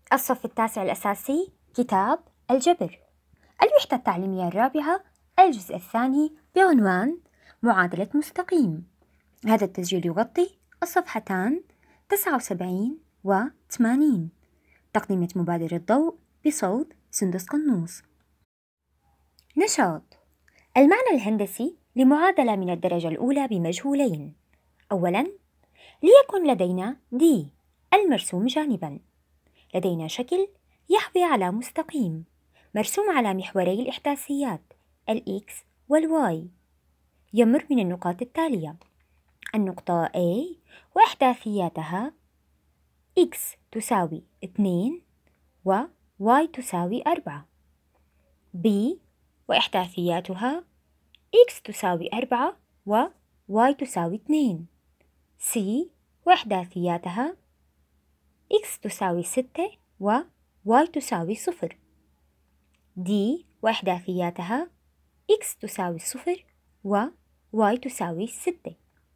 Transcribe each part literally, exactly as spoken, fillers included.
الصف التاسع الأساسي كتاب الجبر، الوحدة التعليمية الرابعة، الجزء الثاني بعنوان معادلة مستقيم. هذا التسجيل يغطي الصفحتان تسعة وسبعين و ثمانين. تقديمة مبادرة الضوء بصوت سندس قنوص. نشاط: المعنى الهندسي لمعادلة من الدرجة الأولى بمجهولين. أولاً، ليكن لدينا D المرسوم جانباً. لدينا شكل يحوي على مستقيم مرسوم على محوري الإحداثيات ال X وال Y، يمر من النقاط التالية: النقطة A وإحداثياتها X تساوي اثنين و Y تساوي أربعة، B وإحداثياتها X تساوي أربعة و Y تساوي اثنين، C وإحداثياتها X تساوي ستة و Y تساوي صفر، D وإحداثياتها X تساوي صفر و Y تساوي ستة.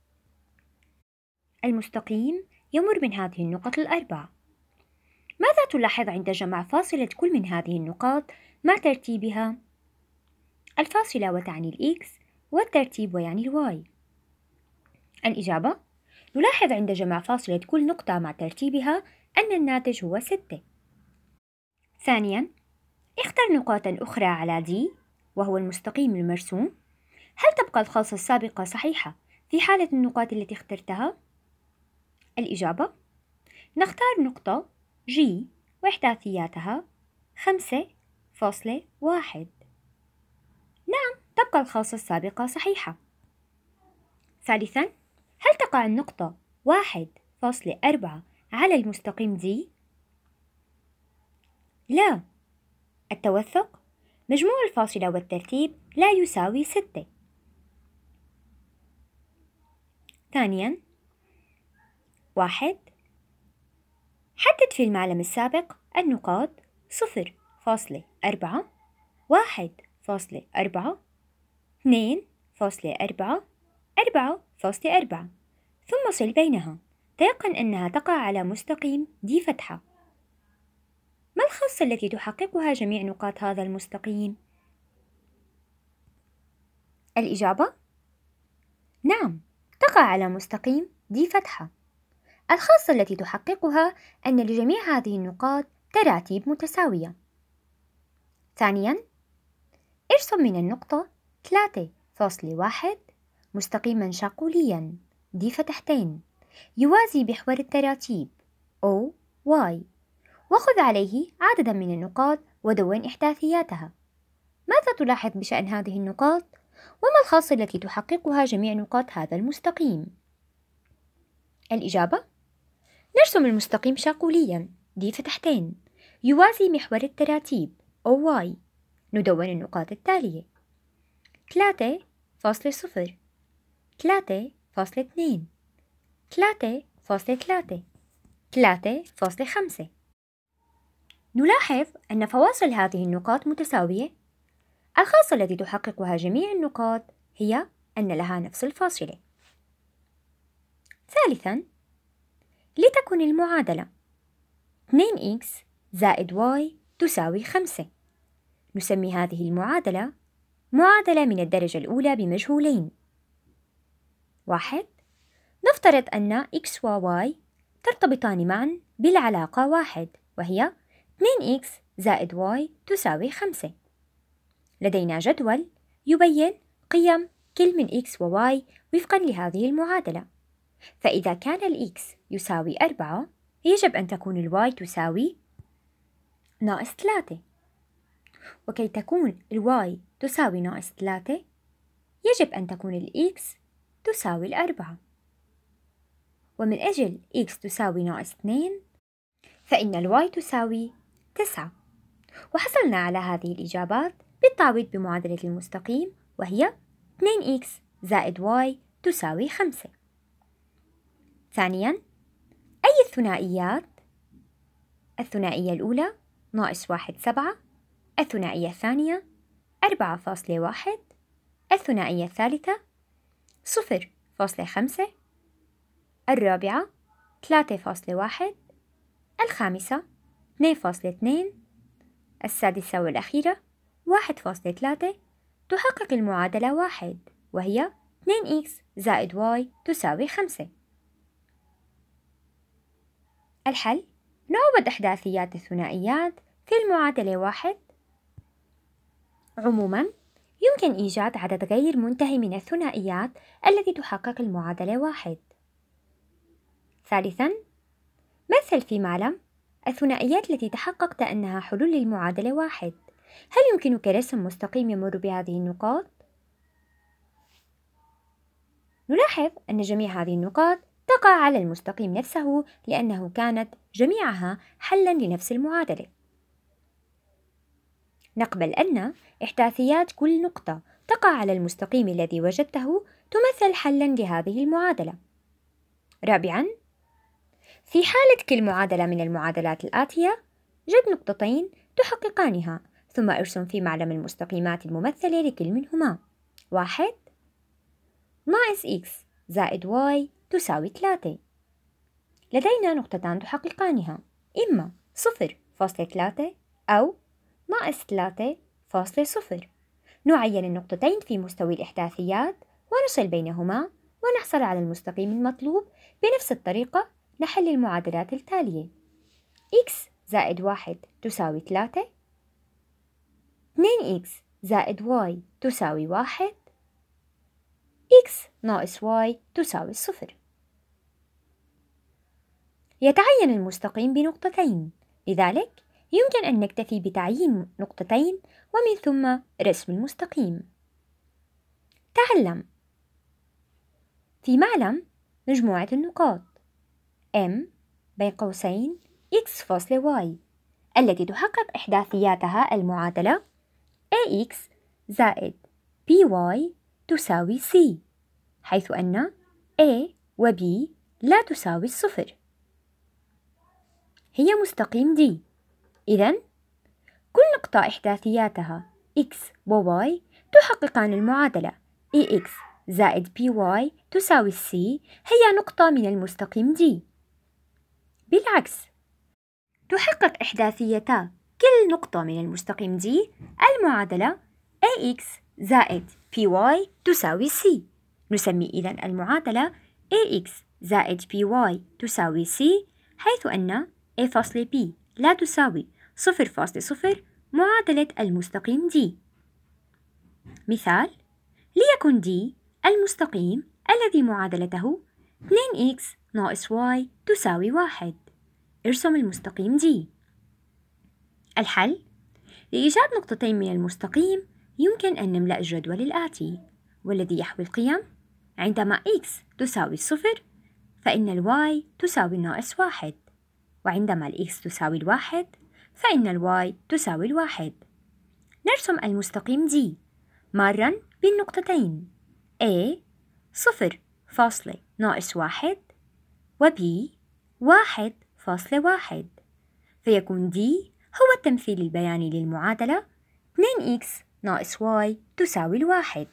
المستقيم يمر من هذه النقط الأربعة. ماذا تلاحظ عند جمع فاصلة كل من هذه النقاط مع ترتيبها؟ الفاصلة وتعني الإكس والترتيب ويعني الواي. الإجابة: نلاحظ عند جمع فاصلة كل نقطة مع ترتيبها أن الناتج هو ستة. ثانياً، اختر نقاطاً أخرى على دي وهو المستقيم المرسوم. هل تبقى الخاصة السابقة صحيحة في حالة النقاط التي اخترتها؟ الإجابة: نختار نقطة G وإحداثياتها خمسة فاصلة واحد. نعم، تبقى الخاصة السابقة صحيحة. ثالثاً، هل تقع النقطة واحد فاصلة أربعة على المستقيم D؟ لا. التوثق: مجموع الفاصلة والترتيب لا يساوي ستة. ثانياً، واحد، حدد في المعلم السابق النقاط صفر فاصلة أربعة، واحد فاصلة أربعة، اثنين فاصلة أربعة، أربعة فاصلة أربعة، ثم صل بينها. تيقن أنها تقع على مستقيم دي فتحة. ما الخاصة التي تحققها جميع نقاط هذا المستقيم؟ الإجابة: نعم، تقع على مستقيم دي فتحة. الخاصة التي تحققها أن لجميع هذه النقاط تراتيب متساوية. ثانياً، ارسم من النقطة ثلاثة فاصلة واحد مستقيماً شاقولياً دي فتحتين يوازي محور التراتيب O Y، وخذ عليه عدداً من النقاط ودون إحداثياتها. ماذا تلاحظ بشأن هذه النقاط؟ وما الخاصة التي تحققها جميع نقاط هذا المستقيم؟ الإجابة: نرسم المستقيم شاقولياً دي فتحتين يوازي محور التراتيب أو Y. ندون النقاط التالية: ثلاثة فاصلة صفر، ثلاثة فاصلة اثنين، ثلاثة فاصلة ثلاثة، ثلاثة فاصلة خمسة. نلاحظ أن فواصل هذه النقاط متساوية. الخاصة التي تحققها جميع النقاط هي أن لها نفس الفاصلة. ثالثاً، لتكن المعادلة اثنين إكس زائد واي تساوي خمسة. نسمي هذه المعادلة معادلة من الدرجة الأولى بمجهولين. واحد، نفترض أن x و y ترتبطان معا بالعلاقة واحد، وهي اثنين إكس زائد y تساوي خمسة. لدينا جدول يبين قيم كل من x و y وفقا لهذه المعادلة. فإذا كان ال x يساوي أربعة، يجب أن تكون ال y تساوي ناقص ثلاثة. وكي تكون ال y تساوي ناقص ثلاثة، يجب أن تكون ال x تساوي الأربعة. ومن أجل x تساوي ناقص اثنين، فإن ال y تساوي تسعة. وحصلنا على هذه الإجابات بالتعويض بمعادلة المستقيم، وهي اثنين إكس زائد y تساوي خمسة. ثانياً، أي الثنائيات؟ الثنائية الأولى ناقص واحد سبعة، الثنائية الثانية أربعة فاصلة واحد، الثنائية الثالثة صفر فاصلة خمسة، الرابعة ثلاثة فاصلة واحد، الخامسة اثنين فاصلة اثنين. السادسة والأخيرة واحد فاصلة ثلاثة. تحقق المعادلة واحد، وهي اثنين إكس زائد واي تساوي خمسة. الحل: نعوض إحداثيات الثنائيات في المعادلة واحد. عموماً، يمكن إيجاد عدد غير منتهي من الثنائيات التي تحقق المعادلة واحد. ثالثاً، مثل في معلم الثنائيات التي تحققت أنها حلول للمعادلة واحد. هل يمكنك رسم مستقيم يمر بهذه النقاط؟ نلاحظ أن جميع هذه النقاط تقع على المستقيم نفسه لأنه كانت جميعها حلاً لنفس المعادلة. نقبل أن إحداثيات كل نقطة تقع على المستقيم الذي وجدته تمثل حلاً لهذه المعادلة. رابعاً، في حالة كل معادلة من المعادلات الآتية، جد نقطتين تحققانها، ثم ارسم في معلم المستقيمات الممثلة لكل منهما. واحد ناقص إكس زائد واي تساوي ثلاثة. لدينا نقطتان تحققانها، إما صفر فاصلة ثلاثة أو ناقص ثلاثة فاصلة صفر. نعين النقطتين في مستوى الإحداثيات ونصل بينهما ونحصل على المستقيم المطلوب. بنفس الطريقة نحل المعادلات التالية: إكس زائد واحد تساوي ثلاثة، اثنين إكس زائد واي تساوي واحد، إكس ناقص واي تساوي صفر. يتعين المستقيم بنقطتين، لذلك يمكن أن نكتفي بتعيين نقطتين ومن ثم رسم المستقيم. تعلم في معلم مجموعة النقاط M بين قوسين X فاصلة Y التي تحقق إحداثياتها المعادلة إيه إكس زائد بي واي تساوي C، حيث أن A و B لا تساوي الصفر. هي مستقيم D، إذن كل نقطة إحداثياتها X و Y تحققان المعادلة إيه إكس زائد بي واي تساوي C هي نقطة من المستقيم D. بالعكس، تحقق إحداثيتا كل نقطة من المستقيم D المعادلة إيه إكس زائد بي واي تساوي C. نسمي إذن المعادلة إيه إكس زائد بي واي تساوي C، حيث أن A فاصلة B لا تساوي صفر فاصلة صفر معادلة المستقيم D. مثال: ليكن D المستقيم الذي معادلته اثنين إكس ناقص واي تساوي واحد. ارسم المستقيم D. الحل: لإيجاد نقطتين من المستقيم يمكن أن نملأ الجدول الآتي، والذي يحوي القيم: عندما x تساوي الصفر فإن الواي تساوي ناقص واحد، وعندما الx تساوي الواحد فإن الواي تساوي الواحد. نرسم المستقيم D مارا بالنقطتين A صفر فاصلة ناقص واحد و B واحد فاصلة واحد، فيكون D هو التمثيل البياني للمعادلة اثنين إكس ناقص واي تساوي الواحد.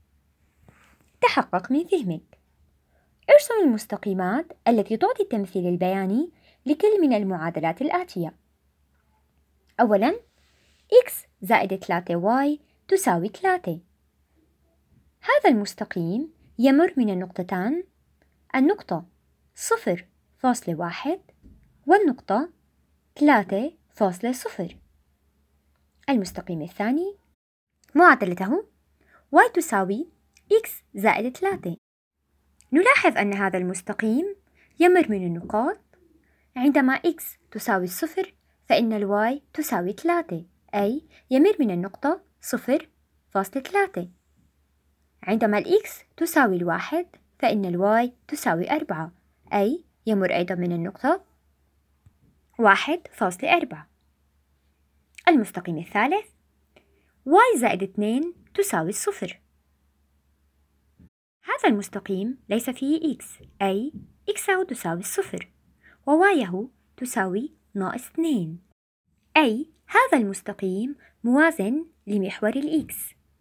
تحقق من فهمك. ارسم المستقيمات التي تعطي التمثيل البياني لكل من المعادلات الآتية. أولاً، x زائد ثلاثة واي تساوي ثلاثة. هذا المستقيم يمر من النقطتان النقطة صفر فاصلة واحد والنقطة ثلاثة فاصلة صفر. المستقيم الثاني معادلته y تساوي x زائد ثلاثة. نلاحظ أن هذا المستقيم يمر من النقاط عندما x تساوي الصفر فإن الواي تساوي ثلاثة، أي يمر من النقطة صفر فاصلة ثلاثة. عندما الإكس تساوي الواحد فإن الواي تساوي أربعة، أي يمر أيضا من النقطة واحد فاصلة أربعة. المستقيم الثالث y زائد اثنين تساوي الصفر. هذا المستقيم ليس فيه x، أي x تساوي الصفر ووايه تساوي ناقص اثنين، أي هذا المستقيم موازن لمحور الإكس.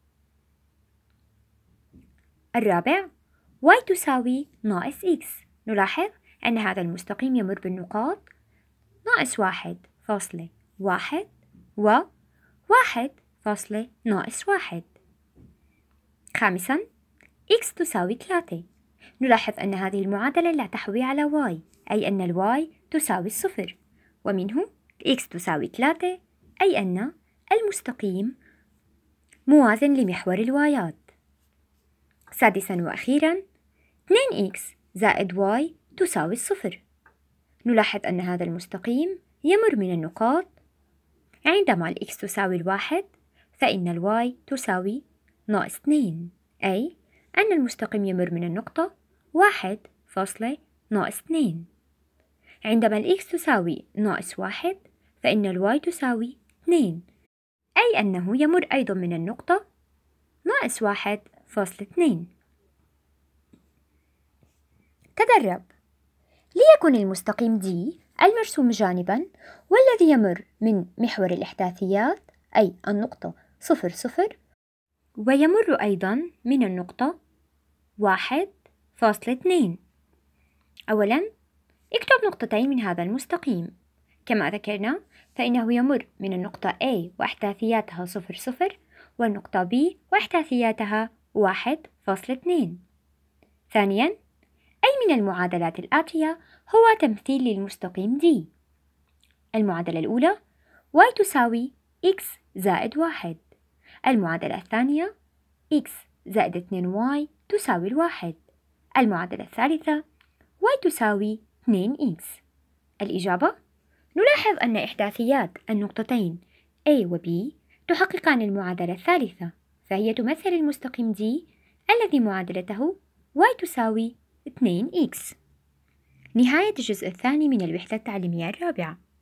الرابع y تساوي ناقص x. نلاحظ أن هذا المستقيم يمر بالنقاط ناقص واحد فاصلة واحد و واحد فاصلة ناقص واحد. خامساً x تساوي ثلاثة. نلاحظ أن هذه المعادلة لا تحوي على y، أي أن الواي تساوي الصفر، ومنه x تساوي ثلاثة، أي أن المستقيم موازن لمحور الوايات. سادساً وأخيراً اثنين إكس زائد y تساوي الصفر. نلاحظ أن هذا المستقيم يمر من النقاط. عندما الإكس تساوي الواحد فإن الواي تساوي ناقص اثنين، أي أن المستقيم يمر من النقطة واحد فاصلة ناقص اثنين. عندما الإكس تساوي ناقص واحد فإن الواي تساوي اثنين، أي أنه يمر أيضا من النقطة ناقص واحد فاصلة اثنين. تدرب. ليكن المستقيم D المرسوم جانبا والذي يمر من محور الإحداثيات أي النقطة صفر صفر، ويمر أيضا من النقطة واحد فاصلة اثنين. أولا اكتب نقطتين من هذا المستقيم. كما ذكرنا فإنه يمر من النقطة A وأحداثياتها صفر صفر، والنقطة B وأحداثياتها واحد فاصلة اثنين. ثانيا أي من المعادلات الآتية هو تمثيل للمستقيم D؟ المعادلة الأولى y تساوي x زائد واحد. المعادلة الثانية x زائد اثنين y تساوي الواحد. المعادلة الثالثة y تساوي اثنين إكس. الإجابة: نلاحظ أن إحداثيات النقطتين A و B تحققان المعادلة الثالثة، فهي تمثل المستقيم D الذي معادلته y تساوي اثنين إكس. نهاية الجزء الثاني من الوحدة التعليمية الرابعة.